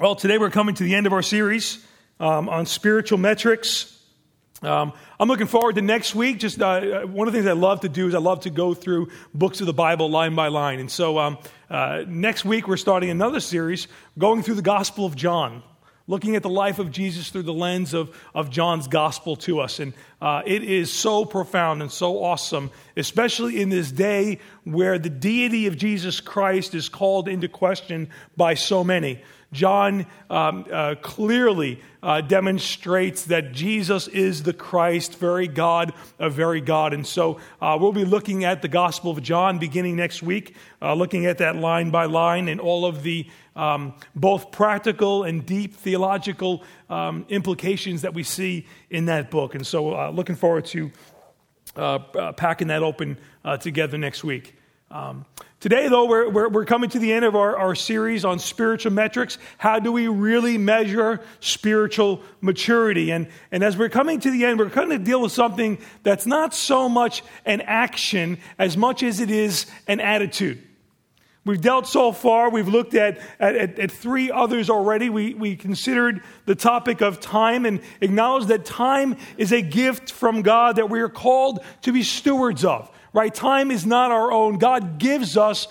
Well, today we're coming to the end of our series on spiritual metrics. I'm looking forward to next week. Just one of the things I love to do is I love to go through books of the Bible line by line. And so next week we're starting another series going through the Gospel of John, looking at the life of Jesus through the lens of John's gospel to us. And it is so profound and so awesome, especially in this day where the deity of Jesus Christ is called into question by so many. John clearly demonstrates that Jesus is the Christ, very God, a very God. And so we'll be looking at the Gospel of John beginning next week, looking at that line by line and all of the both practical and deep theological implications that we see in that book. And so looking forward to packing that open together next week. Today, though, we're coming to the end of our series on spiritual metrics. How do we really measure spiritual maturity? And as we're coming to the end, we're going to deal with something that's not so much an action as much as it is an attitude. We've dealt so far, we've looked at three others already. We considered the topic of time and acknowledged that time is a gift from God that we are called to be stewards of. Right? Time is not our own. God gives us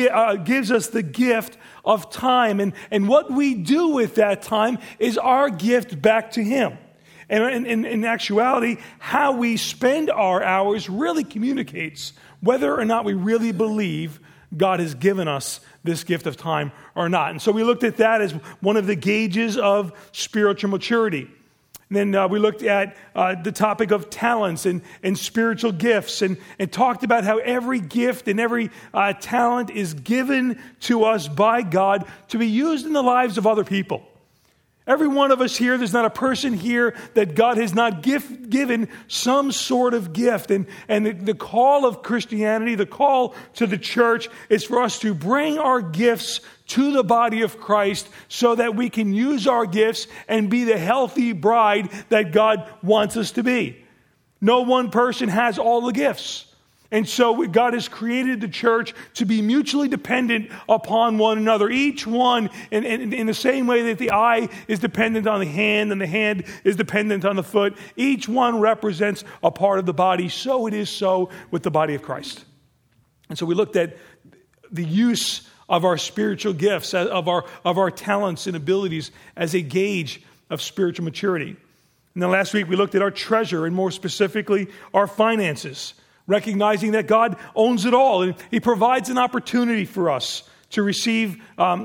the gift of time. And what we do with that time is our gift back to Him. And in actuality, how we spend our hours really communicates whether or not we really believe God has given us this gift of time or not. And so we looked at that as one of the gauges of spiritual maturity. And then we looked at the topic of talents and spiritual gifts and talked about how every gift and every talent is given to us by God to be used in the lives of other people. Every one of us here, there's not a person here that God has not given some sort of gift. And the call of Christianity, the call to the church is for us to bring our gifts to the body of Christ so that we can use our gifts and be the healthy bride that God wants us to be. No one person has all the gifts. And so God has created the church to be mutually dependent upon one another. Each one, in the same way that the eye is dependent on the hand and the hand is dependent on the foot, each one represents a part of the body. So it is so with the body of Christ. And so we looked at the use of our spiritual gifts, of our talents and abilities as a gauge of spiritual maturity. And then last week we looked at our treasure and more specifically our finances, recognizing that God owns it all and He provides an opportunity for us to receive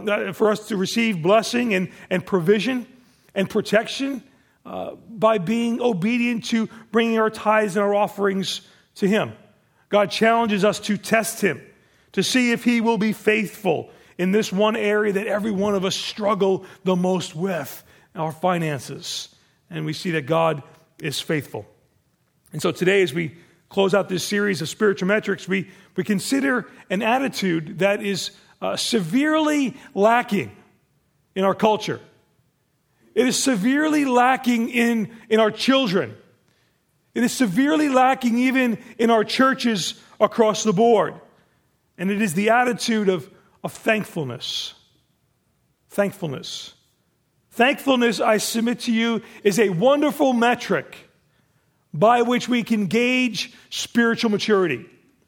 blessing and provision and protection by being obedient to bringing our tithes and our offerings to Him. God challenges us to test Him, to see if He will be faithful in this one area that every one of us struggle the most with, our finances. And we see that God is faithful. And so today, as we close out this series of spiritual metrics, we consider an attitude that is severely lacking in our culture. It is severely lacking in our children. It is severely lacking even in our churches across the board. And it is the attitude of thankfulness. Thankfulness. Thankfulness, I submit to you, is a wonderful metric by which we can gauge spiritual maturity.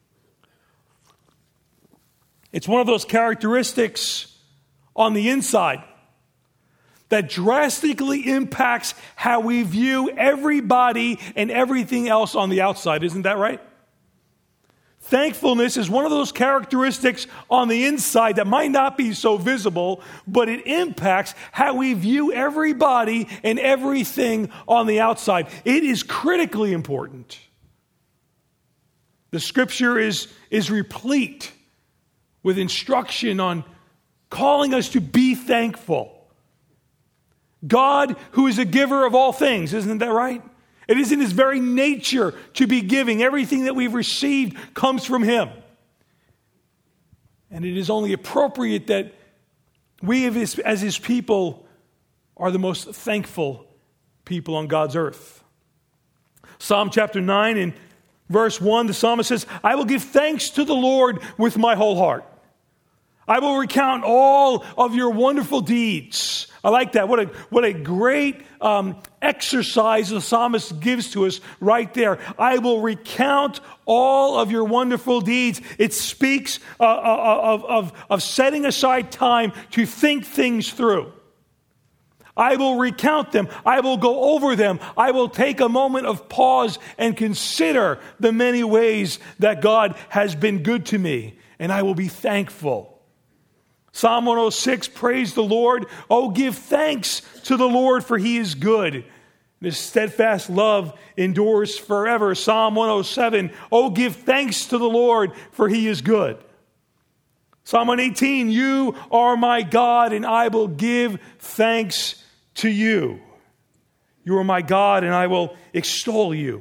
It's one of those characteristics on the inside that drastically impacts how we view everybody and everything else on the outside. Isn't that right? Thankfulness is one of those characteristics on the inside that might not be so visible, but it impacts how we view everybody and everything on the outside. It is critically important. The Scripture is replete with instruction on calling us to be thankful. God, who is a giver of all things, isn't that right? It is in His very nature to be giving. Everything that we've received comes from Him. And it is only appropriate that we as His people are the most thankful people on God's earth. Psalm chapter 9 and verse 1, the psalmist says, I will give thanks to the Lord with my whole heart. I will recount all of your wonderful deeds. I like that. What a great exercise the psalmist gives to us right there. I will recount all of your wonderful deeds. It speaks of setting aside time to think things through. I will recount them. I will go over them. I will take a moment of pause and consider the many ways that God has been good to me, and I will be thankful. Psalm 106, praise the Lord. Oh, give thanks to the Lord, for he is good. His steadfast love endures forever. Psalm 107, oh, give thanks to the Lord, for he is good. Psalm 118, you are my God, and I will give thanks to you. You are my God, and I will extol you.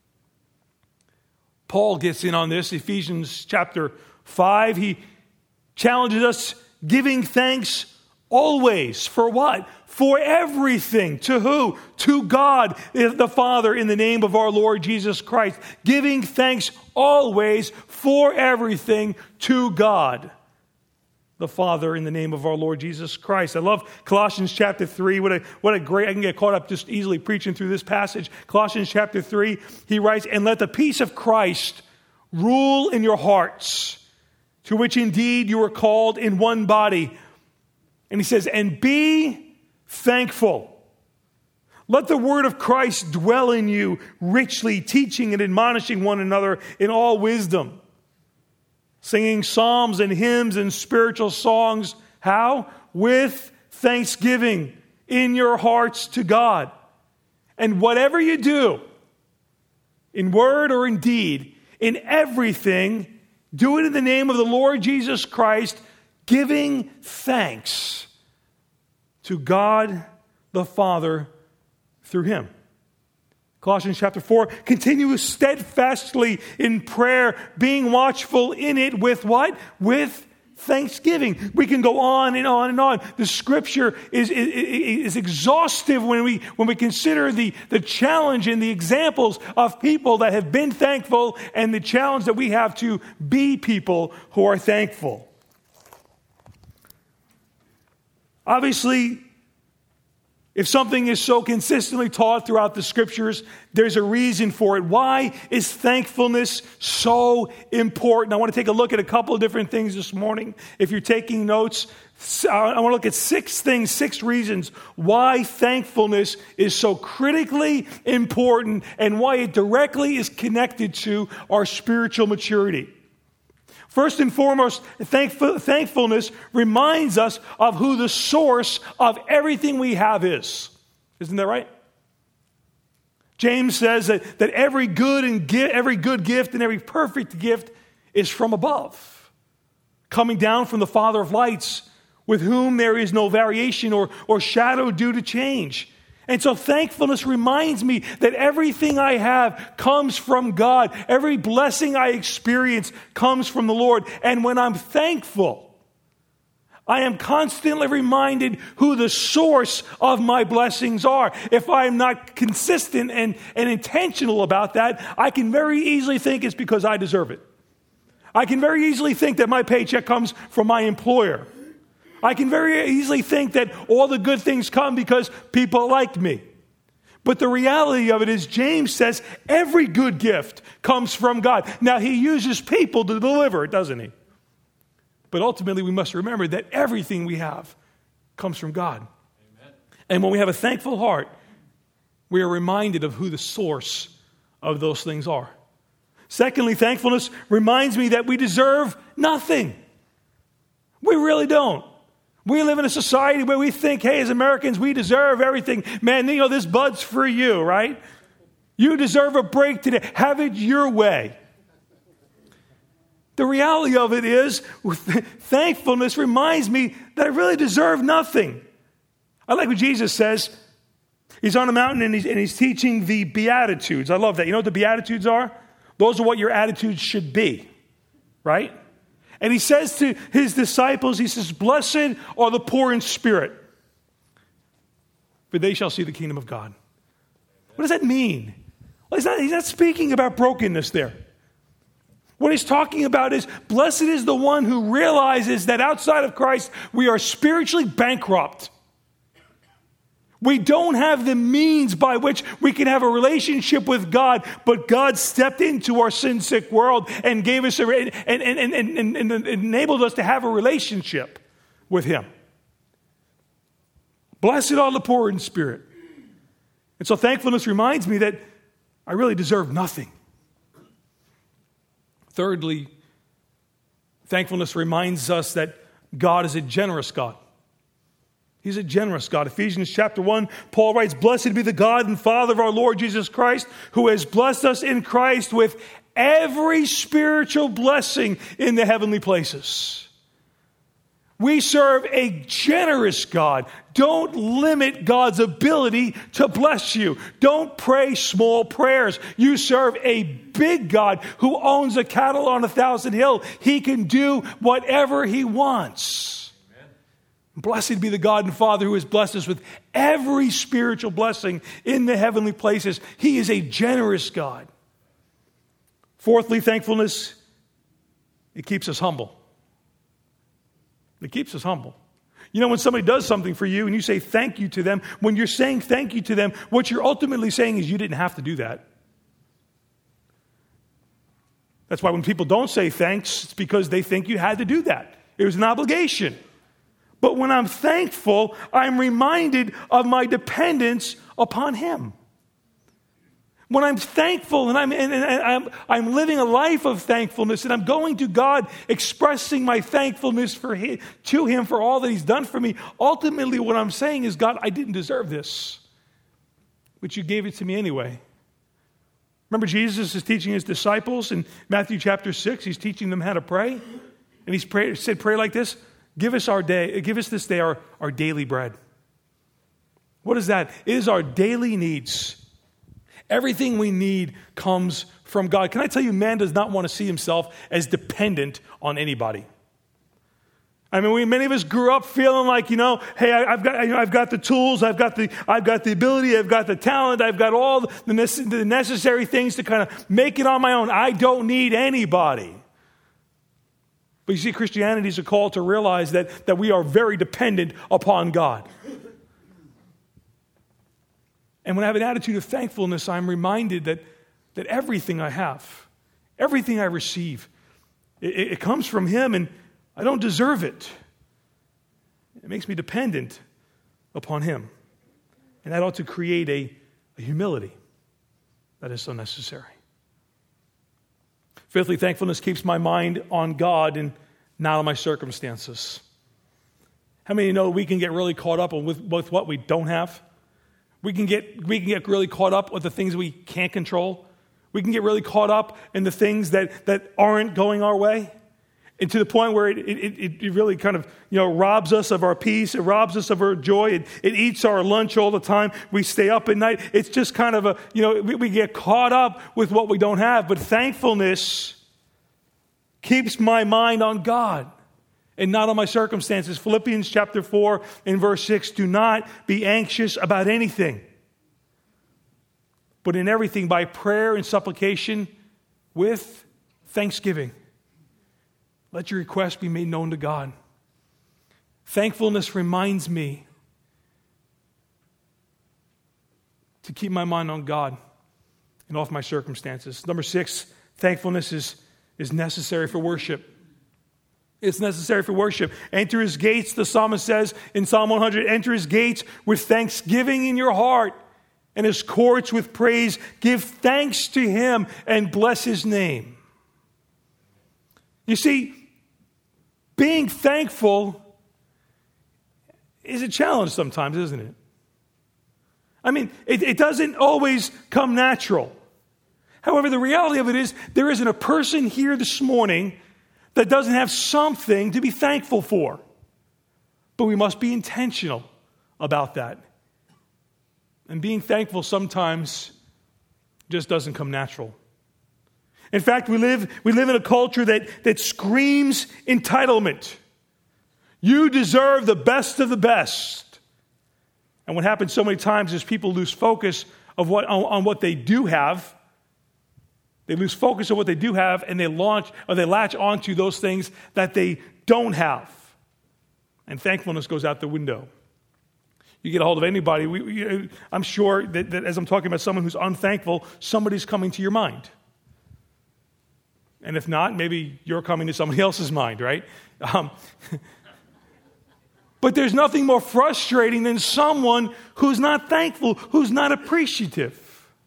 Paul gets in on this, Ephesians chapter 5. He challenges us, giving thanks always. For what? For everything. To who? To God, the Father, in the name of our Lord Jesus Christ. Giving thanks always for everything to God, the Father, in the name of our Lord Jesus Christ. I love Colossians chapter 3. What a great, I can get caught up just easily preaching through this passage. Colossians chapter 3, he writes, and let the peace of Christ rule in your hearts, to which indeed you are called in one body. And he says, and be thankful. Let the word of Christ dwell in you richly, teaching and admonishing one another in all wisdom, singing psalms and hymns and spiritual songs. How? With thanksgiving in your hearts to God. And whatever you do, in word or in deed, in everything, do it in the name of the Lord Jesus Christ, giving thanks to God the Father through him. Colossians chapter 4, continue steadfastly in prayer, being watchful in it with what? With thanksgiving. We can go on and on and on. The scripture is exhaustive when we consider the challenge and the examples of people that have been thankful and the challenge that we have to be people who are thankful. Obviously, if something is so consistently taught throughout the scriptures, there's a reason for it. Why is thankfulness so important? I want to take a look at a couple of different things this morning. If you're taking notes, I want to look at 6 things, 6 reasons why thankfulness is so critically important and why it directly is connected to our spiritual maturity. First and foremost, thankfulness reminds us of who the source of everything we have is. Isn't that right? James says that every good gift and every perfect gift is from above, coming down from the Father of lights, with whom there is no variation or shadow due to change. And so thankfulness reminds me that everything I have comes from God. Every blessing I experience comes from the Lord. And when I'm thankful, I am constantly reminded who the source of my blessings are. If I'm not consistent and intentional about that, I can very easily think it's because I deserve it. I can very easily think that my paycheck comes from my employer. I can very easily think that all the good things come because people like me. But the reality of it is, James says every good gift comes from God. Now, he uses people to deliver it, doesn't he? But ultimately, we must remember that everything we have comes from God. Amen. And when we have a thankful heart, we are reminded of who the source of those things are. Secondly, thankfulness reminds me that we deserve nothing. We really don't. We live in a society where we think, hey, as Americans, we deserve everything. Man, this bud's for you, right? You deserve a break today. Have it your way. The reality of it is, thankfulness reminds me that I really deserve nothing. I like what Jesus says. He's on a mountain and he's teaching the Beatitudes. I love that. You know what the Beatitudes are? Those are what your attitudes should be, right? And he says to his disciples, he says, blessed are the poor in spirit, for they shall see the kingdom of God. What does that mean? Well, he's not speaking about brokenness there. What he's talking about is, blessed is the one who realizes that outside of Christ, we are spiritually bankrupt. We don't have the means by which we can have a relationship with God, but God stepped into our sin-sick world and gave us and enabled us to have a relationship with Him. Blessed are the poor in spirit. And so thankfulness reminds me that I really deserve nothing. Thirdly, thankfulness reminds us that God is a generous God. He's a generous God. Ephesians chapter 1, Paul writes, "Blessed be the God and Father of our Lord Jesus Christ, who has blessed us in Christ with every spiritual blessing in the heavenly places." We serve a generous God. Don't limit God's ability to bless you. Don't pray small prayers. You serve a big God who owns a cattle on 1,000 hills. He can do whatever He wants. Blessed be the God and Father who has blessed us with every spiritual blessing in the heavenly places. He is a generous God. Fourthly, thankfulness, it keeps us humble. It keeps us humble. You know, when somebody does something for you and you say thank you to them, when you're saying thank you to them, what you're ultimately saying is you didn't have to do that. That's why when people don't say thanks, it's because they think you had to do that. It was an obligation. But when I'm thankful, I'm reminded of my dependence upon Him. When I'm thankful and I'm living a life of thankfulness and I'm going to God expressing my thankfulness to Him for all that He's done for me, ultimately what I'm saying is, God, I didn't deserve this, but You gave it to me anyway. Remember, Jesus is teaching His disciples in Matthew chapter 6. He's teaching them how to pray. And He said, pray like this: Give us this day our daily bread. What is that? It is our daily needs. Everything we need comes from God. Can I tell you, man does not want to see himself as dependent on anybody. I mean, many of us grew up feeling like, hey, I've got the tools, I've got the ability, I've got the talent, I've got all the necessary things to kind of make it on my own. I don't need anybody. But you see, Christianity is a call to realize that we are very dependent upon God. And when I have an attitude of thankfulness, I'm reminded that everything I have, everything I receive, it comes from Him, and I don't deserve it. It makes me dependent upon Him. And that ought to create a humility that is so necessary. Fifthly, thankfulness keeps my mind on God and not on my circumstances. How many know we can get really caught up with what we don't have? We can get really caught up with the things we can't control. We can get really caught up in the things that aren't going our way. And to the point where it really kind of, robs us of our peace. It robs us of our joy. It eats our lunch all the time. We stay up at night. It's just kind of we get caught up with what we don't have. But thankfulness keeps my mind on God and not on my circumstances. Philippians chapter 4 and verse 6, do not be anxious about anything, but in everything by prayer and supplication with thanksgiving. Let your requests be made known to God. Thankfulness reminds me to keep my mind on God and off my circumstances. Number 6, thankfulness is necessary for worship. It's necessary for worship. Enter His gates, the psalmist says in Psalm 100, enter His gates with thanksgiving in your heart and His courts with praise. Give thanks to Him and bless His name. You see, being thankful is a challenge sometimes, isn't it? I mean, it doesn't always come natural. However, the reality of it is there isn't a person here this morning that doesn't have something to be thankful for. But we must be intentional about that. And being thankful sometimes just doesn't come natural. In fact, we live in a culture that screams entitlement. You deserve the best of the best. And what happens so many times is people lose focus on what they do have. They lose focus on what they do have, and they latch onto those things that they don't have. And thankfulness goes out the window. You get a hold of anybody, I'm sure that as I'm talking about someone who's unthankful, somebody's coming to your mind. And if not, maybe you're coming to somebody else's mind, right? But there's nothing more frustrating than someone who's not thankful, who's not appreciative.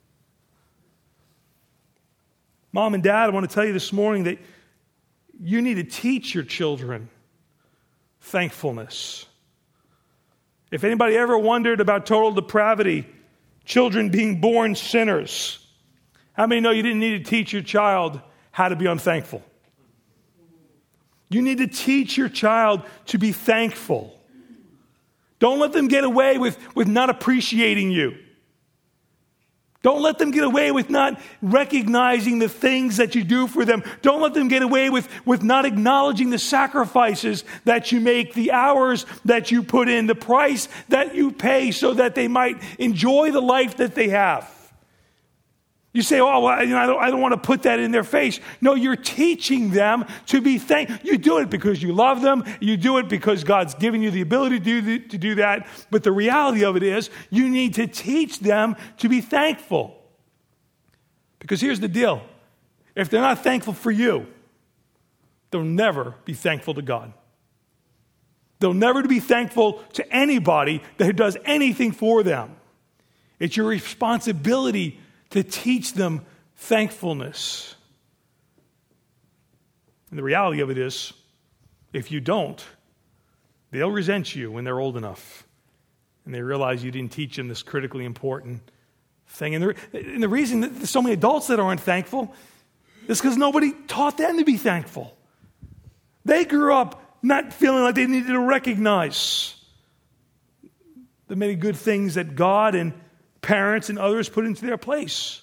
Mom and Dad, I want to tell you this morning that you need to teach your children thankfulness. If anybody ever wondered about total depravity, children being born sinners, how many know you didn't need to teach your child how to be unthankful? You need to teach your child to be thankful. Don't let them get away with not appreciating you. Don't let them get away with not recognizing the things that you do for them. Don't let them get away with not acknowledging the sacrifices that you make, the hours that you put in, the price that you pay so that they might enjoy the life that they have. You say, oh, well, I don't want to put that in their face. No, you're teaching them to be thankful. You do it because you love them. You do it because God's given you the ability to do that. But the reality of it is you need to teach them to be thankful. Because here's the deal. If they're not thankful for you, they'll never be thankful to God. They'll never be thankful to anybody that does anything for them. It's your responsibility to teach them thankfulness. And the reality of it is, if you don't, they'll resent you when they're old enough. And they realize you didn't teach them this critically important thing. And the reason that there's so many adults that aren't thankful is because nobody taught them to be thankful. They grew up not feeling like they needed to recognize the many good things that God and parents and others put into their place.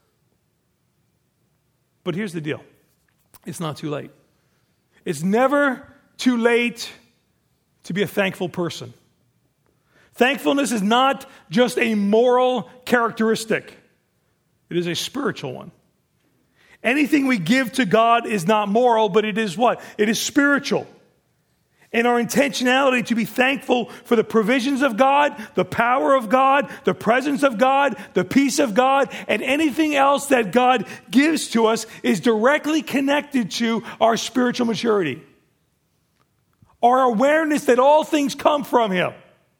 But here's the deal. It's not too late. It's never too late to be a thankful person. Thankfulness is not just a moral characteristic. It is a spiritual one. Anything we give to God is not moral, but it is what? It is spiritual. And our intentionality to be thankful for the provisions of God, the power of God, the presence of God, the peace of God, and anything else that God gives to us is directly connected to our spiritual maturity. Our awareness that all things come from Him.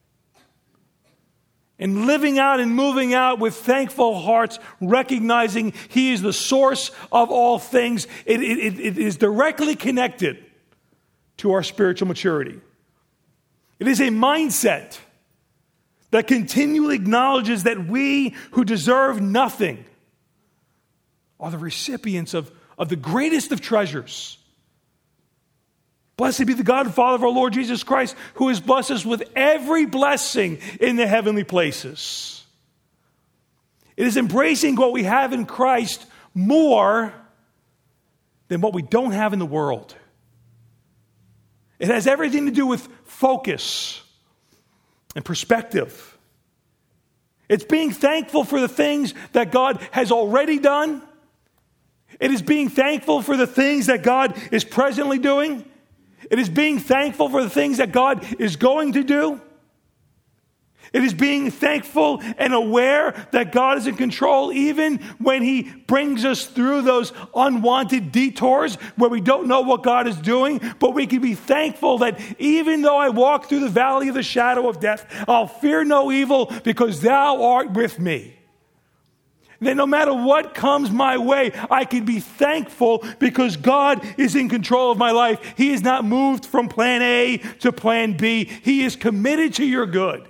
And living out and moving out with thankful hearts, recognizing He is the source of all things, it is directly connected to our spiritual maturity. It is a mindset that continually acknowledges that we who deserve nothing are the recipients of the greatest of treasures. Blessed be the God and Father of our Lord Jesus Christ, who has blessed us with every blessing in the heavenly places. It is embracing what we have in Christ more than what we don't have in the world. It has everything to do with focus and perspective. It's being thankful for the things that God has already done. It is being thankful for the things that God is presently doing. It is being thankful for the things that God is going to do. It is being thankful and aware that God is in control even when He brings us through those unwanted detours where we don't know what God is doing. But we can be thankful that even though I walk through the valley of the shadow of death, I'll fear no evil because Thou art with me. That no matter what comes my way, I can be thankful because God is in control of my life. He is not moved from plan A to plan B. He is committed to your good.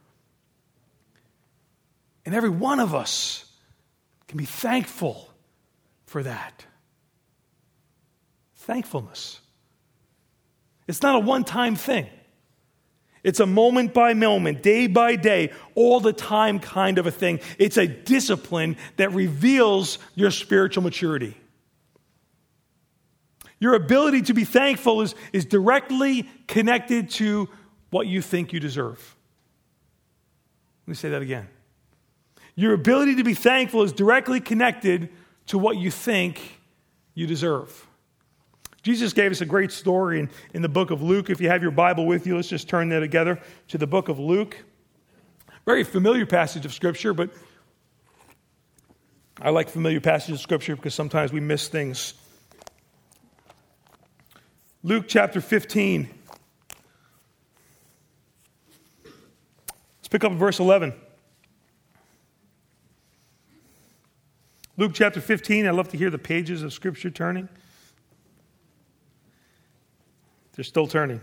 And every one of us can be thankful for that. Thankfulness. It's not a one-time thing. It's a moment by moment, day by day, all the time kind of a thing. It's a discipline that reveals your spiritual maturity. Your ability to be thankful is directly connected to what you think you deserve. Let me say that again. Your ability to be thankful is directly connected to what you think you deserve. Jesus gave us a great story in the book of Luke. If you have your Bible with you, let's just turn there together to the book of Luke. Very familiar passage of Scripture, but I like familiar passages of Scripture because sometimes we miss things. Luke chapter 15. Let's pick up at verse 11. Luke chapter 15. I love to hear the pages of Scripture turning. They're still turning.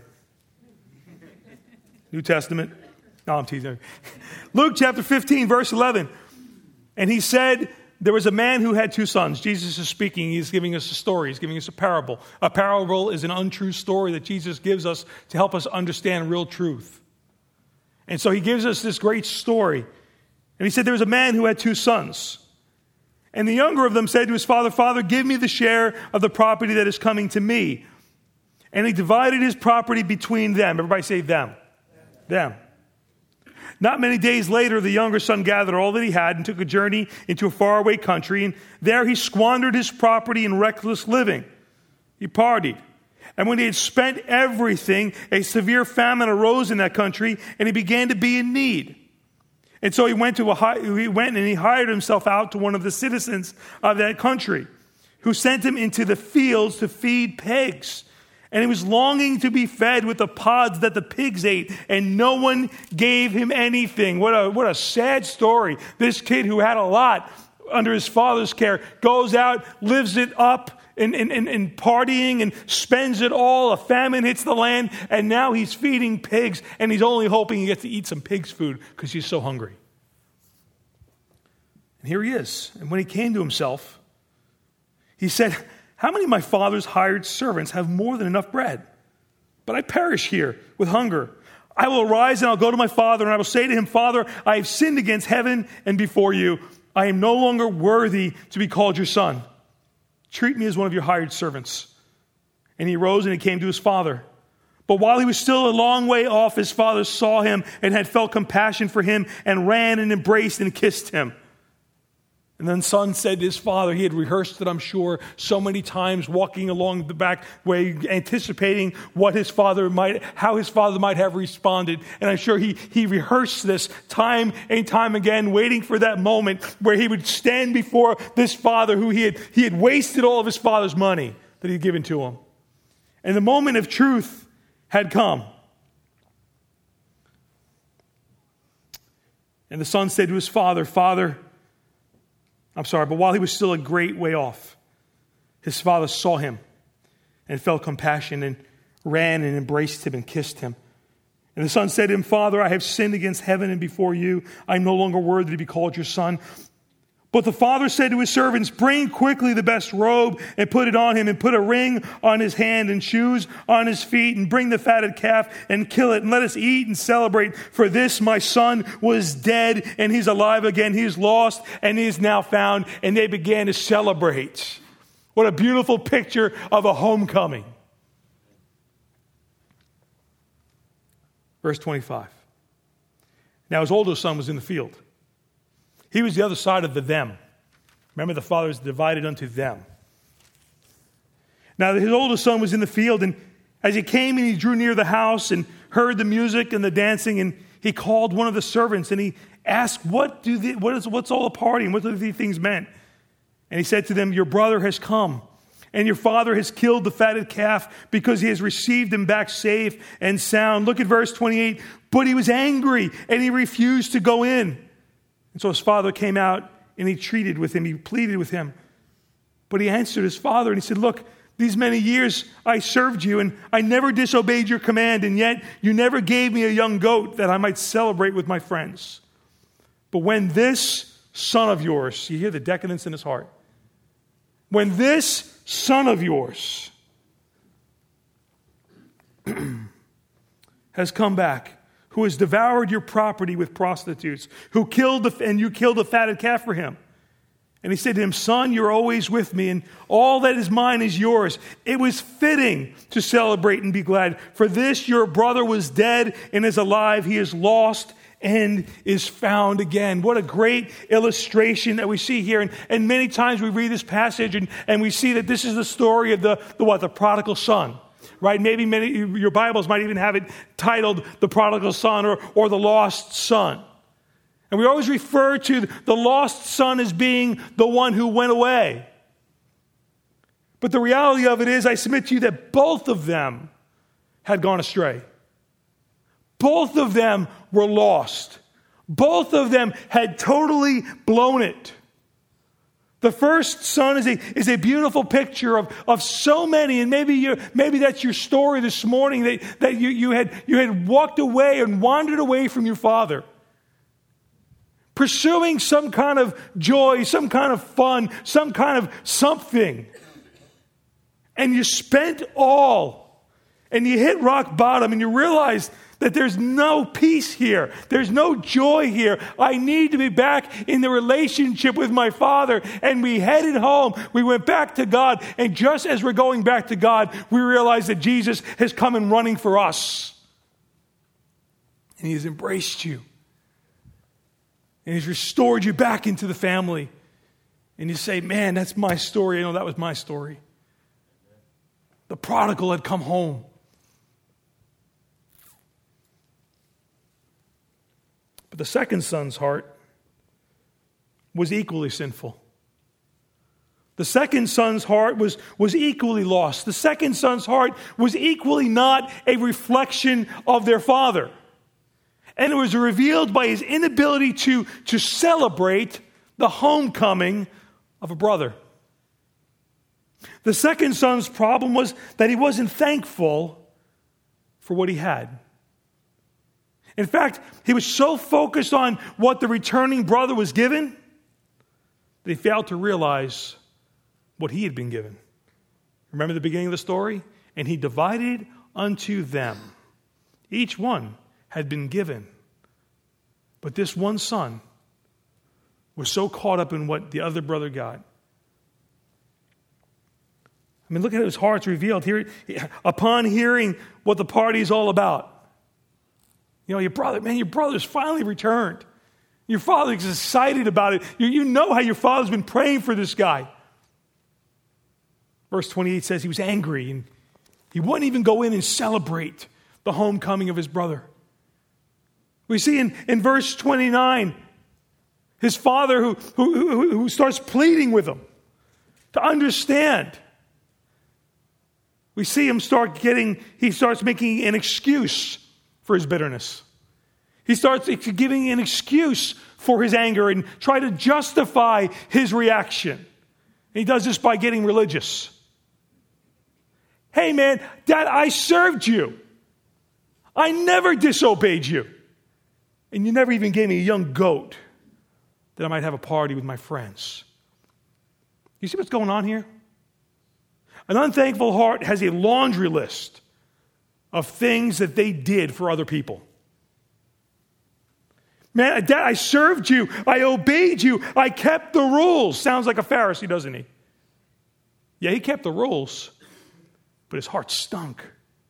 New Testament. No, I'm teasing. Luke chapter 15, verse 11. And he said, there was a man who had 2 sons. Jesus is speaking. He's giving us a story. He's giving us a parable. A parable is an untrue story that Jesus gives us to help us understand real truth. And so he gives us this great story. And he said there was a man who had 2 sons. And the younger of them said to his father, Father, give me the share of the property that is coming to me. And he divided his property between them. Everybody say them. Them. Not many days later, the younger son gathered all that he had and took a journey into a faraway country. And there he squandered his property in reckless living. He partied. And when he had spent everything, a severe famine arose in that country, and he began to be in need. And so he went and he hired himself out to one of the citizens of that country, who sent him into the fields to feed pigs. And he was longing to be fed with the pods that the pigs ate, and no one gave him anything. What a sad story. This kid who had a lot under his father's care goes out, lives it up in partying and spends it all. A famine hits the land, and now he's feeding pigs, and he's only hoping he gets to eat some pig's food because he's so hungry. And here he is. And when he came to himself, he said, how many of my father's hired servants have more than enough bread? But I perish here with hunger. I will arise and I'll go to my father, and I will say to him, Father, I have sinned against heaven and before you. I am no longer worthy to be called your son. Treat me as one of your hired servants. And he rose and he came to his father. But while he was still a long way off, his father saw him and had felt compassion for him and ran and embraced and kissed him. And then son said to his father, he had rehearsed it, I'm sure, so many times, walking along the back way, anticipating how his father might have responded. And I'm sure he rehearsed this time and time again, waiting for that moment where he would stand before this father who he had wasted all of his father's money that he'd given to him. And the moment of truth had come. And the son said to his father, but while he was still a great way off, his father saw him and felt compassion and ran and embraced him and kissed him. And the son said to him, Father, I have sinned against heaven and before you. I am no longer worthy to be called your son. But the father said to his servants, bring quickly the best robe and put it on him, and put a ring on his hand and shoes on his feet, and bring the fatted calf and kill it, and let us eat and celebrate. For this my son was dead and he's alive again. He is lost and he is now found. And they began to celebrate. What a beautiful picture of a homecoming. Verse 25. Now his older son was in the field. He was the other side of the them. Remember, the father is divided unto them. Now his oldest son was in the field, and as he came and he drew near the house and heard the music and the dancing, and he called one of the servants and he asked, what's all the party and what do these things meant? And he said to them, your brother has come, and your father has killed the fatted calf because he has received him back safe and sound. Look at verse 28. But he was angry and he refused to go in. And so his father came out and he pleaded with him. But he answered his father and he said, look, these many years I served you and I never disobeyed your command, and yet you never gave me a young goat that I might celebrate with my friends. But when this son of yours, you hear the decadence in his heart, when this son of yours has come back, who has devoured your property with prostitutes, you killed the fatted calf for him. And he said to him, son, you're always with me, and all that is mine is yours. It was fitting to celebrate and be glad. For this your brother was dead and is alive. He is lost and is found again. What a great illustration that we see here. And many times we read this passage and we see that this is the story of the prodigal son. Right? Maybe many your Bibles might even have it titled The Prodigal Son or The Lost Son. And we always refer to the lost son as being the one who went away. But the reality of it is, I submit to you that both of them had gone astray. Both of them were lost. Both of them had totally blown it. The first son is a beautiful picture of so many, and maybe that's your story this morning, that you had walked away and wandered away from your father, pursuing some kind of joy, some kind of fun, some kind of something. And you spent all, and you hit rock bottom, and you realized that there's no peace here. There's no joy here. I need to be back in the relationship with my Father. And we headed home. We went back to God. And just as we're going back to God, we realize that Jesus has come and running for us. And He has embraced you. And He's restored you back into the family. And you say, man, that's my story. I know that was my story. The prodigal had come home. But the second son's heart was equally sinful. The second son's heart was equally lost. The second son's heart was equally not a reflection of their father. And it was revealed by his inability to celebrate the homecoming of a brother. The second son's problem was that he wasn't thankful for what he had. In fact, he was so focused on what the returning brother was given that he failed to realize what he had been given. Remember the beginning of the story? And he divided unto them. Each one had been given. But this one son was so caught up in what the other brother got. I mean, look at his heart's revealed here. Upon hearing what the party is all about. You know, your brother's finally returned. Your father's excited about it. You know how your father's been praying for this guy. Verse 28 says he was angry and he wouldn't even go in and celebrate the homecoming of his brother. We see in verse 29, his father who starts pleading with him to understand. We see him he starts making an excuse for his bitterness. He starts giving an excuse for his anger and try to justify his reaction. And he does this by getting religious. Hey man, Dad, I served you. I never disobeyed you. And you never even gave me a young goat that I might have a party with my friends. You see what's going on here? An unthankful heart has a laundry list of things that they did for other people. Man, Dad, I served you. I obeyed you. I kept the rules. Sounds like a Pharisee, doesn't he? Yeah, he kept the rules, but his heart stunk.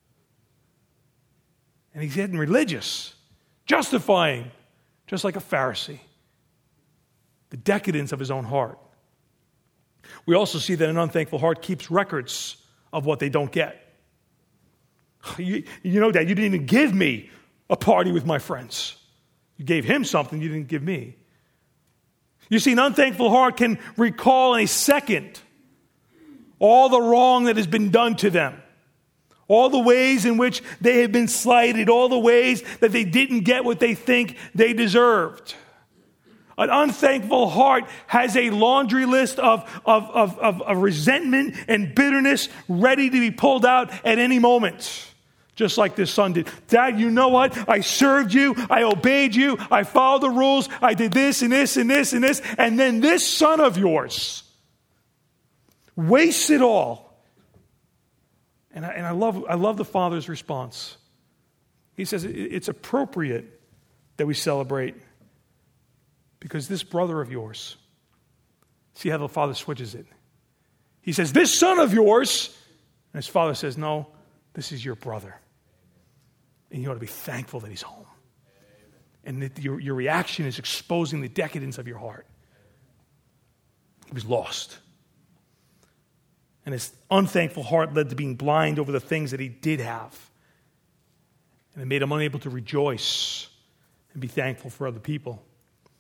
And he's getting religious, justifying, just like a Pharisee, the decadence of his own heart. We also see that an unthankful heart keeps records of what they don't get. You know, Dad, you didn't even give me a party with my friends. You gave him something you didn't give me. You see, an unthankful heart can recall in a second all the wrong that has been done to them, all the ways in which they have been slighted, all the ways that they didn't get what they think they deserved. An unthankful heart has a laundry list of resentment and bitterness ready to be pulled out at any moment. Just like this son did. Dad, you know what? I served you. I obeyed you. I followed the rules. I did this and this and this and this. And then this son of yours wastes it all. And I love the father's response. He says it's appropriate that we celebrate because this brother of yours, see how the father switches it. He says, this son of yours, and his father says, no, this is your brother. And you ought to be thankful that he's home. And that your reaction is exposing the decadence of your heart. He was lost. And his unthankful heart led to being blind over the things that he did have. And it made him unable to rejoice and be thankful for other people.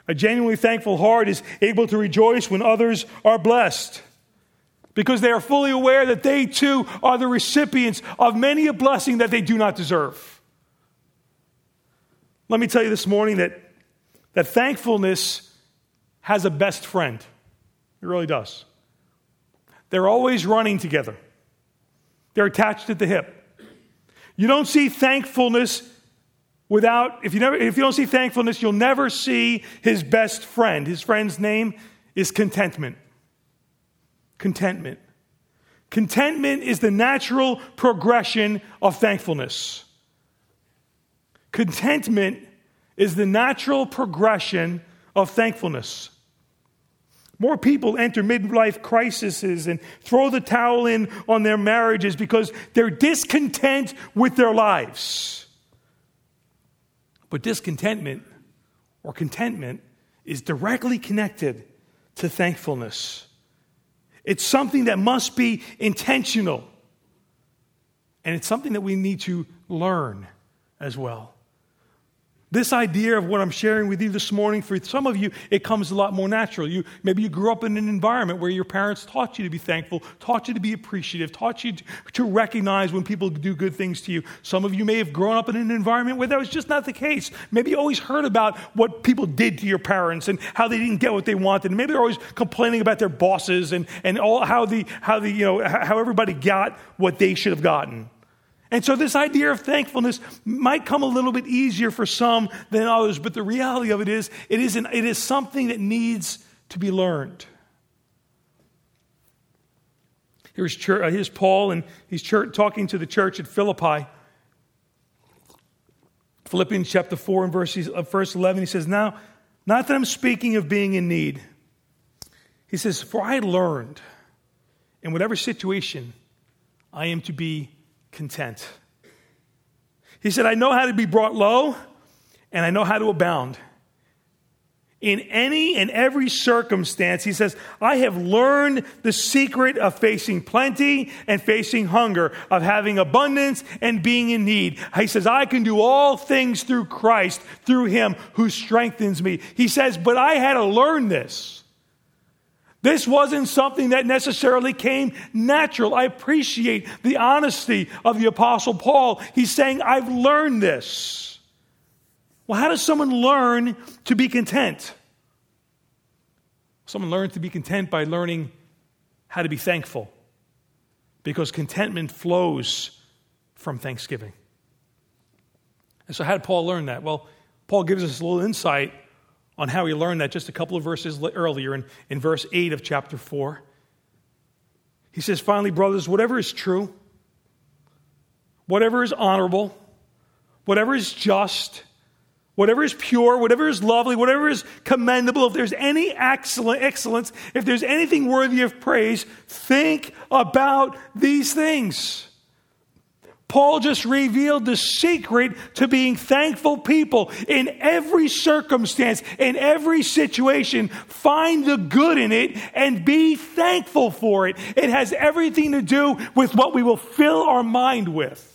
A genuinely thankful heart is able to rejoice when others are blessed, because they are fully aware that they too are the recipients of many a blessing that they do not deserve. Let me tell you this morning that thankfulness has a best friend. It really does. They're always running together. They're attached at the hip. You don't see thankfulness if you don't see thankfulness, you'll never see his best friend. His friend's name is contentment. Contentment. Contentment is the natural progression of thankfulness. Contentment is the natural progression of thankfulness. More people enter midlife crises and throw the towel in on their marriages because they're discontent with their lives. But discontentment or contentment is directly connected to thankfulness. It's something that must be intentional. And it's something that we need to learn as well. This idea of what I'm sharing with you this morning, for some of you, it comes a lot more natural. Maybe you grew up in an environment where your parents taught you to be thankful, taught you to be appreciative, taught you to recognize when people do good things to you. Some of you may have grown up in an environment where that was just not the case. Maybe you always heard about what people did to your parents and how they didn't get what they wanted. And maybe they're always complaining about their bosses and all how everybody got what they should have gotten. And so this idea of thankfulness might come a little bit easier for some than others, but the reality of it is something that needs to be learned. Here's Paul, and he's talking to the church at Philippi. Philippians chapter 4 and verse 11, he says, "Now, not that I'm speaking of being in need." He says, "For I learned in whatever situation I am to be content." He said, "I know how to be brought low, and I know how to abound. In any and every circumstance," he says, "I have learned the secret of facing plenty and facing hunger, of having abundance and being in need." He says, "I can do all things through Christ, through him who strengthens me." He says, but I had to learn this. This wasn't something that necessarily came natural. I appreciate the honesty of the Apostle Paul. He's saying, I've learned this. Well, how does someone learn to be content? Someone learns to be content by learning how to be thankful, because contentment flows from thanksgiving. And so how did Paul learn that? Well, Paul gives us a little insight on how he learned that just a couple of verses earlier in verse 8 of chapter 4. He says, "Finally, brothers, whatever is true, whatever is honorable, whatever is just, whatever is pure, whatever is lovely, whatever is commendable, if there's any excellence, if there's anything worthy of praise, think about these things." Paul just revealed the secret to being thankful people in every circumstance, in every situation. Find the good in it and be thankful for it. It has everything to do with what we will fill our mind with.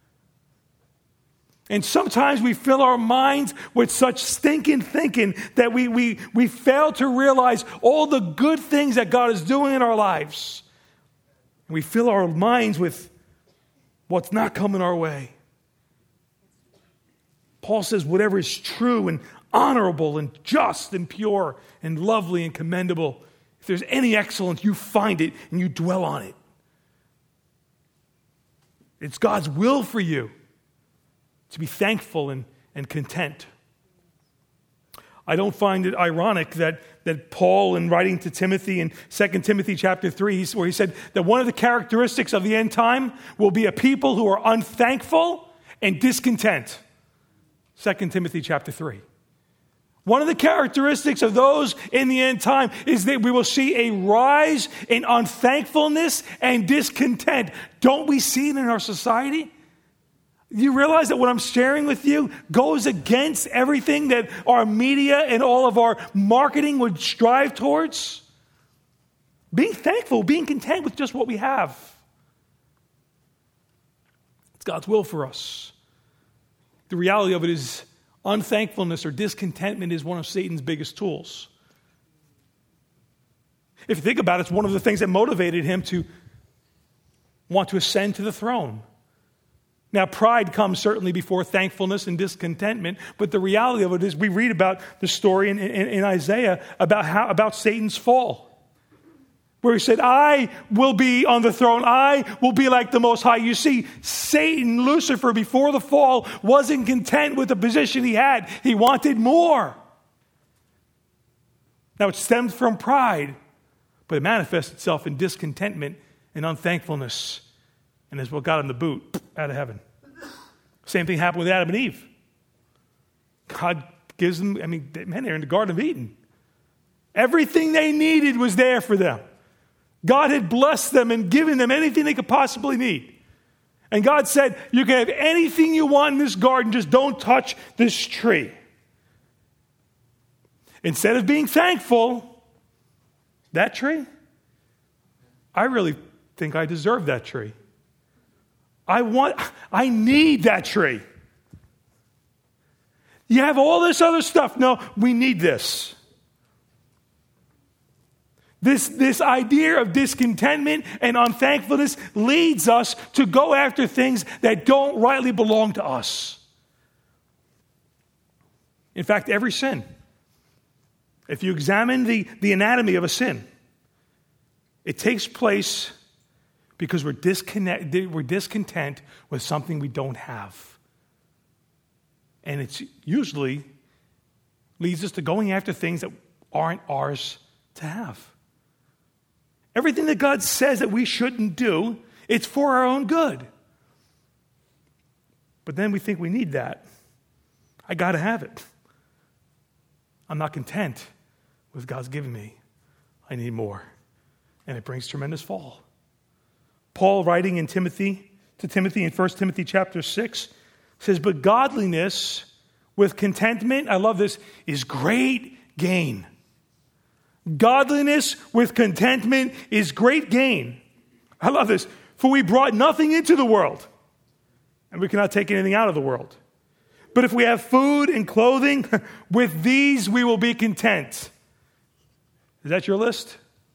And sometimes we fill our minds with such stinking thinking that we fail to realize all the good things that God is doing in our lives. We fill our minds with what's not coming our way. Paul says whatever is true and honorable and just and pure and lovely and commendable, if there's any excellence, you find it and you dwell on it. It's God's will for you to be thankful and content. I don't find it ironic that Paul, in writing to Timothy in 2 Timothy chapter 3, where he said that one of the characteristics of the end time will be a people who are unthankful and discontent. 2 Timothy chapter 3. One of the characteristics of those in the end time is that we will see a rise in unthankfulness and discontent. Don't we see it in our society? You realize that what I'm sharing with you goes against everything that our media and all of our marketing would strive towards? Being thankful, being content with just what we have. It's God's will for us. The reality of it is Unthankfulness or discontentment is one of Satan's biggest tools. If you think about it, it's one of the things that motivated him to want to ascend to the throne. Now, pride comes certainly before thankfulness and discontentment, but the reality of it is we read about the story in Isaiah about Satan's fall, where he said, I will be on the throne. I will be like the Most High. You see, Satan, Lucifer, before the fall, wasn't content with the position he had. He wanted more. Now, it stems from pride, but it manifests itself in discontentment and unthankfulness. And is what got him the boot out of heaven. Same thing happened with Adam and Eve. God gives them, they're in the Garden of Eden. Everything they needed was there for them. God had blessed them and given them anything they could possibly need. And God said, you can have anything you want in this garden, just don't touch this tree. Instead of being thankful, that tree, I really think I deserve that tree. I need that tree. You have all this other stuff. No, we need this. This idea of discontentment and unthankfulness leads us to go after things that don't rightly belong to us. In fact, every sin, if you examine the anatomy of a sin, it takes place because we're discontent with something we don't have. And it usually leads us to going after things that aren't ours to have. Everything that God says that we shouldn't do, it's for our own good. But then we think we need that. I got to have it. I'm not content with God's given me. I need more. And it brings tremendous fall. Paul, writing to Timothy in 1 Timothy chapter 6, says, but godliness with contentment, I love this, is great gain. Godliness with contentment is great gain. I love this. For we brought nothing into the world, and we cannot take anything out of the world. But if we have food and clothing, with these we will be content. Is that your list?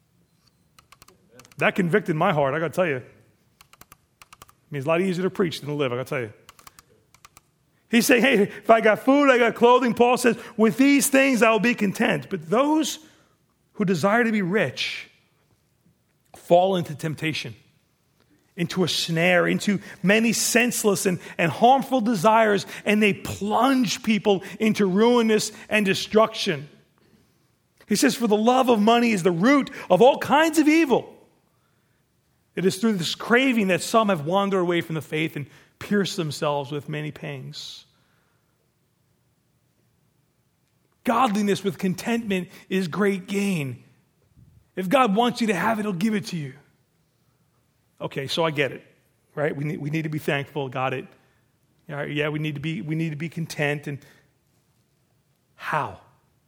That convicted my heart, I got to tell you. I mean, it's a lot easier to preach than to live, I got to tell you. He's saying, hey, if I got food, I got clothing, Paul says, with these things I will be content. But those who desire to be rich fall into temptation, into a snare, into many senseless and harmful desires, and they plunge people into ruinous and destruction. He says, for the love of money is the root of all kinds of evil. It is through this craving that some have wandered away from the faith and pierced themselves with many pangs. Godliness with contentment is great gain. If God wants you to have it, He'll give it to you. Okay, so I get it, right? We need to be thankful. Got it. Yeah, we need to be content. And how?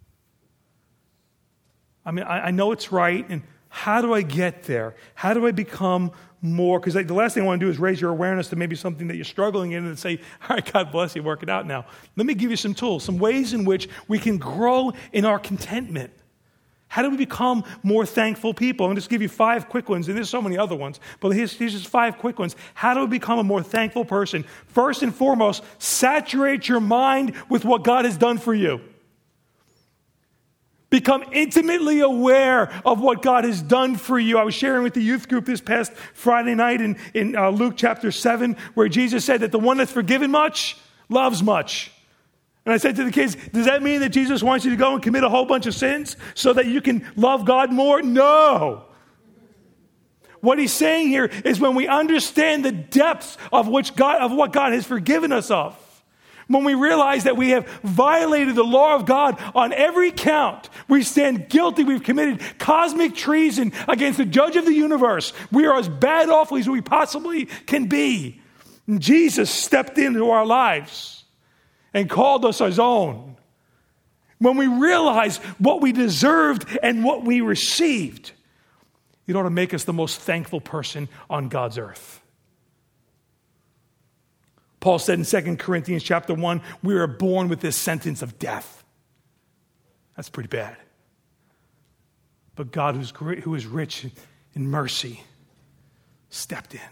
I mean, I know it's right, and how do I get there? How do I become more? Because the last thing I want to do is raise your awareness to maybe something that you're struggling in and say, all right, God bless you, work it out now. Let me give you some tools, some ways in which we can grow in our contentment. How do we become more thankful people? I'm going to just give you 5 quick ones, and there's so many other ones, but here's just 5 quick ones. How do we become a more thankful person? First and foremost, saturate your mind with what God has done for you. Become intimately aware of what God has done for you. I was sharing with the youth group this past Friday night in Luke chapter 7, where Jesus said that the one that's forgiven much loves much. And I said to the kids, does that mean that Jesus wants you to go and commit a whole bunch of sins so that you can love God more? No. What he's saying here is when we understand the depths of what God has forgiven us of, when we realize that we have violated the law of God on every count, we stand guilty, we've committed cosmic treason against the judge of the universe. We are as bad off as we possibly can be. And Jesus stepped into our lives and called us his own. When we realize what we deserved and what we received, it ought to make us the most thankful person on God's earth. Paul said in 2 Corinthians chapter 1, we are born with this sentence of death. That's pretty bad. But God, who is rich in mercy, stepped in.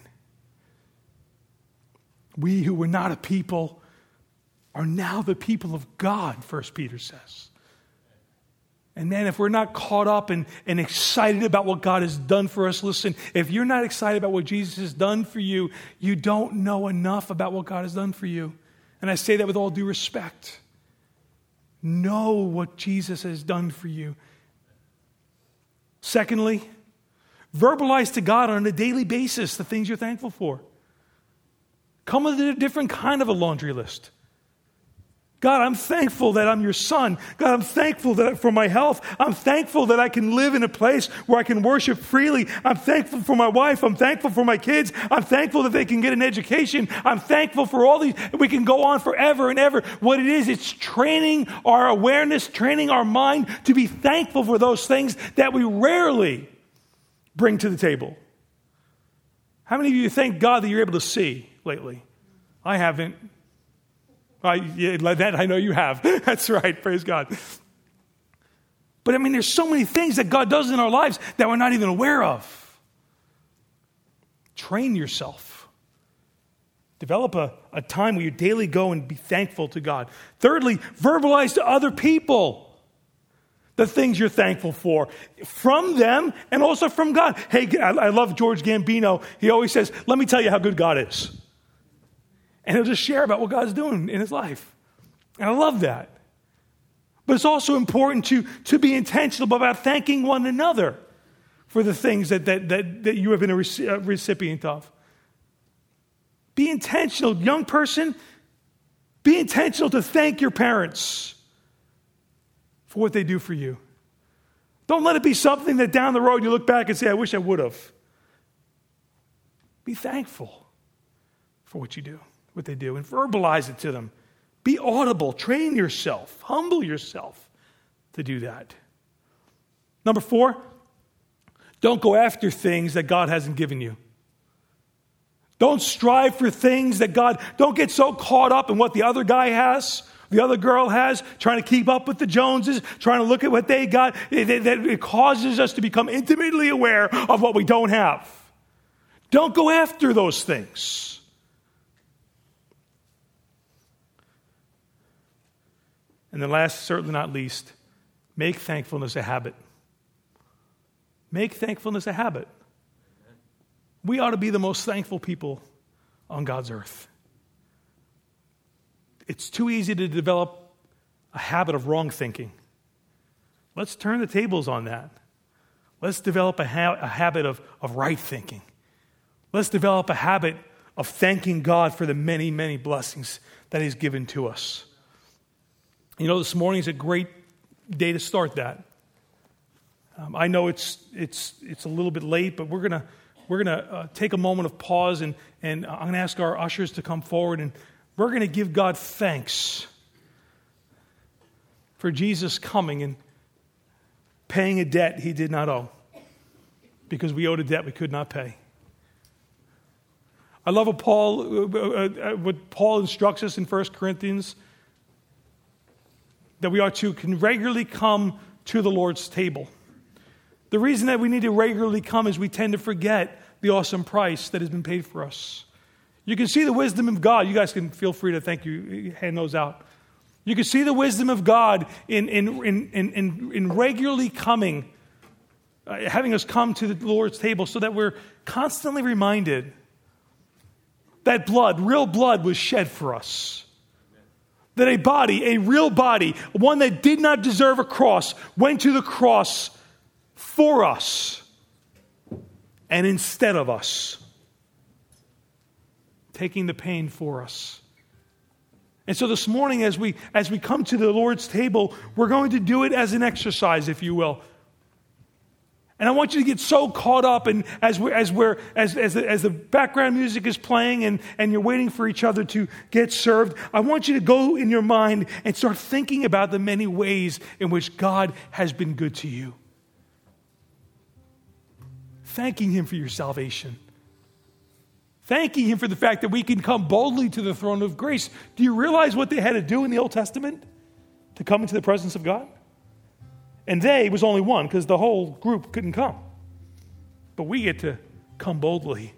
We who were not a people are now the people of God, 1 Peter says. And man, if we're not caught up and excited about what God has done for us, listen, if you're not excited about what Jesus has done for you, you don't know enough about what God has done for you. And I say that with all due respect. Know what Jesus has done for you. Secondly, verbalize to God on a daily basis the things you're thankful for. Come with a different kind of a laundry list. God, I'm thankful that I'm your son. God, I'm thankful for my health. I'm thankful that I can live in a place where I can worship freely. I'm thankful for my wife. I'm thankful for my kids. I'm thankful that they can get an education. I'm thankful for all these. We can go on forever and ever. What it is, it's training our awareness, training our mind to be thankful for those things that we rarely bring to the table. How many of you thank God that you're able to see lately? I haven't. That I know you have. That's right. Praise God. But I mean, there's so many things that God does in our lives that we're not even aware of. Train yourself. Develop a time where you daily go and be thankful to God. Thirdly, verbalize to other people the things you're thankful for from them and also from God. Hey, I love George Gambino. He always says, let me tell you how good God is. And he'll just share about what God's doing in his life. And I love that. But it's also important to be intentional about thanking one another for the things that you have been a recipient of. Be intentional. Young person, be intentional to thank your parents for what they do for you. Don't let it be something that down the road you look back and say, I wish I would have. Be thankful for what you do. What they do, and verbalize it to them. Be audible. Train yourself. Humble yourself to do that. Number 4, don't go after things that God hasn't given you. Don't strive for things that God, don't get so caught up in what the other guy has, the other girl has, trying to keep up with the Joneses, trying to look at what they got. It causes us to become intimately aware of what we don't have. Don't go after those things. And then last, certainly not least, make thankfulness a habit. Make thankfulness a habit. We ought to be the most thankful people on God's earth. It's too easy to develop a habit of wrong thinking. Let's turn the tables on that. Let's develop a habit of right thinking. Let's develop a habit of thanking God for the many, many blessings that He's given to us. You know, this morning is a great day to start that. I know it's a little bit late, but we're gonna take a moment of pause, and I'm gonna ask our ushers to come forward, and we're gonna give God thanks for Jesus coming and paying a debt He did not owe, because we owed a debt we could not pay. I love what Paul instructs us in 1 Corinthians, that we are to can regularly come to the Lord's table. The reason that we need to regularly come is we tend to forget the awesome price that has been paid for us. You can see the wisdom of God. You guys can feel free to hand those out. You can see the wisdom of God in regularly coming, having us come to the Lord's table, so that we're constantly reminded that blood, real blood, was shed for us. That a real body, one that did not deserve a cross, went to the cross for us and instead of us, taking the pain for us. And so this morning, as we come to the Lord's table, we're going to do it as an exercise, if you will. And I want you to get so caught up, and as the background music is playing and you're waiting for each other to get served, I want you to go in your mind and start thinking about the many ways in which God has been good to you. Thanking Him for your salvation. thanking him for the fact that we can come boldly to the throne of grace. Do you realize what they had to do in the Old Testament to come into the presence of God? And they was only one, because the whole group couldn't come. But we get to come boldly.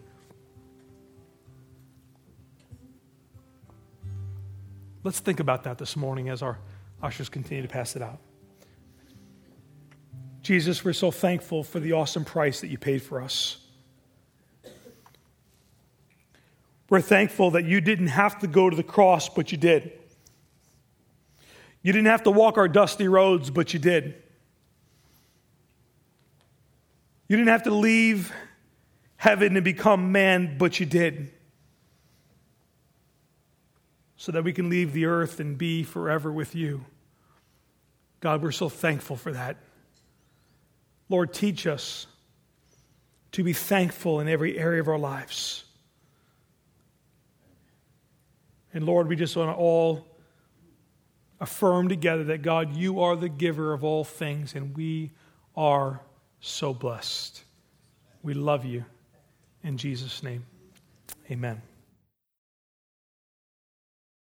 Let's think about that this morning as our ushers continue to pass it out. Jesus, we're so thankful for the awesome price that you paid for us. We're thankful that you didn't have to go to the cross, but you did. You didn't have to walk our dusty roads, but you did. You didn't have to leave heaven and become man, but you did. So that we can leave the earth and be forever with you. God, we're so thankful for that. Lord, teach us to be thankful in every area of our lives. And Lord, we just want to all affirm together that, God, you are the giver of all things, and we are so blessed. We love you. In Jesus' name, amen.